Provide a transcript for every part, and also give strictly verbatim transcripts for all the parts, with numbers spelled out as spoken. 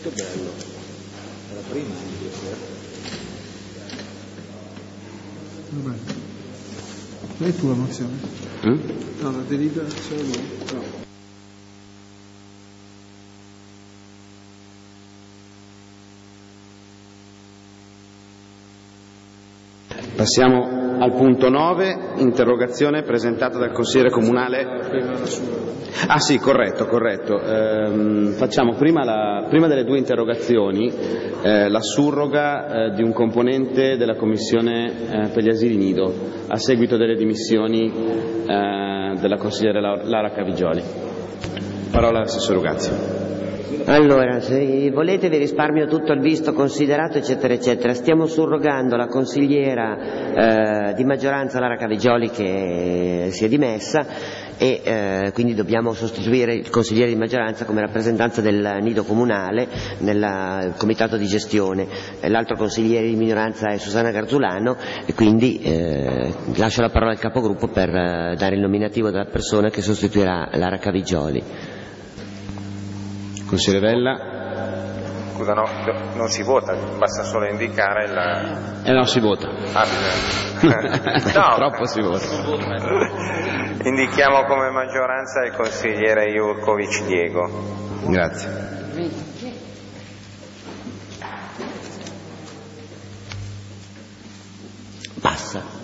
Che bello. È la prima di Vabbè. Lei tu la mozione? Mm? No, la deliberazione lui. No. Passiamo al punto nove, interrogazione presentata dal consigliere comunale. Ah sì, corretto, corretto. Ehm, facciamo prima, la, prima delle due interrogazioni eh, la surroga eh, di un componente della commissione eh, per gli asili nido a seguito delle dimissioni eh, della consigliere Lara Cavigioli. Parola all'assessore Ugazio. Allora, se volete vi risparmio tutto il visto considerato eccetera eccetera. Stiamo surrogando la consigliera eh, di maggioranza Lara Cavigioli che si è dimessa e eh, quindi dobbiamo sostituire il consigliere di maggioranza come rappresentanza del nido comunale nel comitato di gestione. L'altro consigliere di minoranza è Susanna Garzulano e quindi eh, lascio la parola al capogruppo per eh, dare il nominativo della persona che sostituirà Lara Cavigioli. Consigliere Vella. Scusa, no, non si vota, basta solo indicare la... Eh no, si vota. Ah, no. Troppo si vota. Indichiamo come maggioranza il consigliere Jurkovic Diego. Grazie. Passa.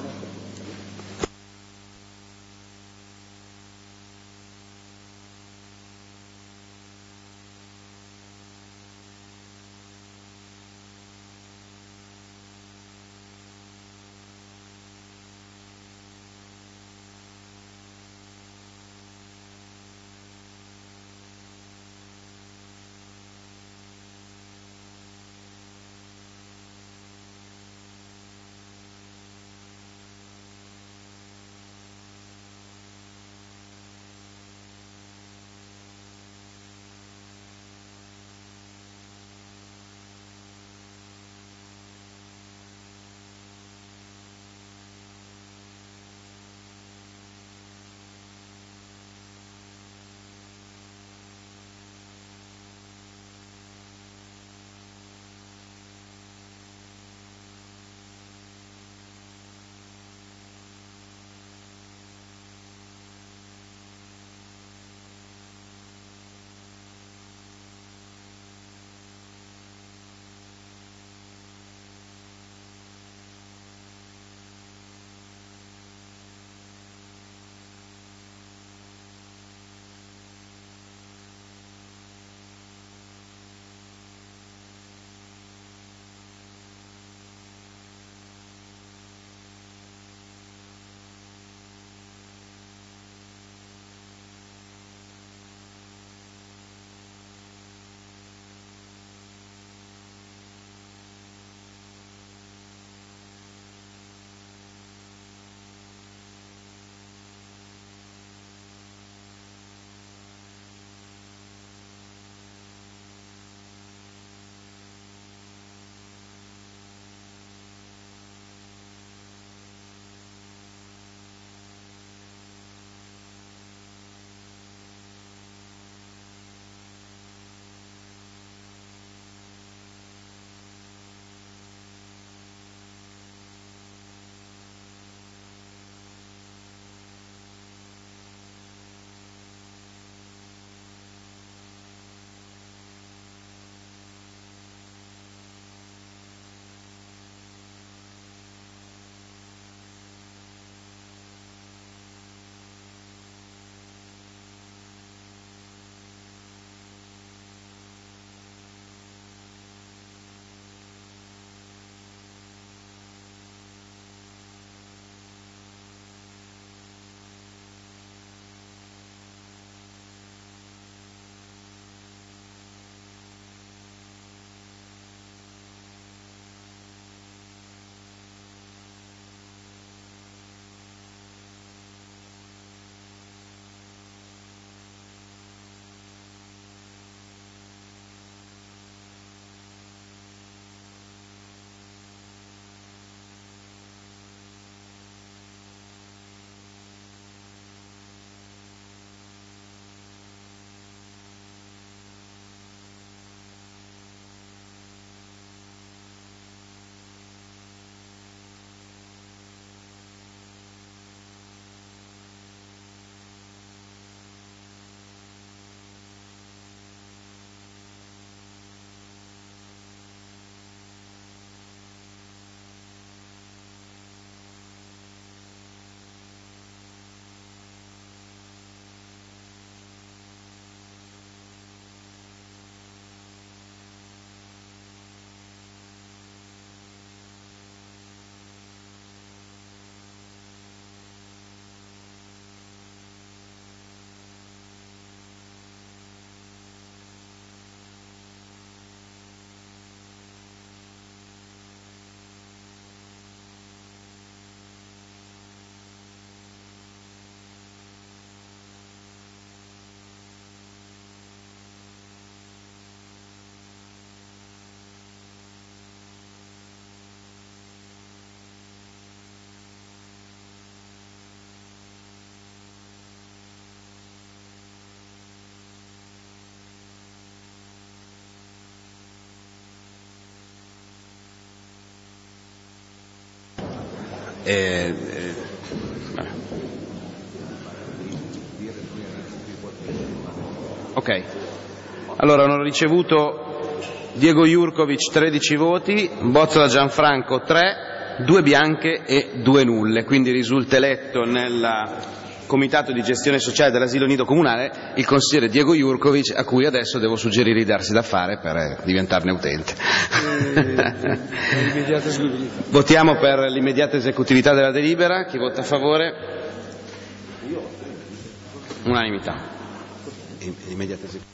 eh, eh, vabbè. Ok, allora hanno ricevuto Diego Jurkovic tredici voti, Bozzola Gianfranco tre, due bianche e due nulle, quindi risulta eletto nel Comitato di gestione sociale dell'asilo nido comunale il consigliere Diego Jurkovic, a cui adesso devo suggerire di darsi da fare per diventarne utente. Votiamo per l'immediata esecutività della delibera. Chi vota a favore? Unanimità. Immediata esecutività.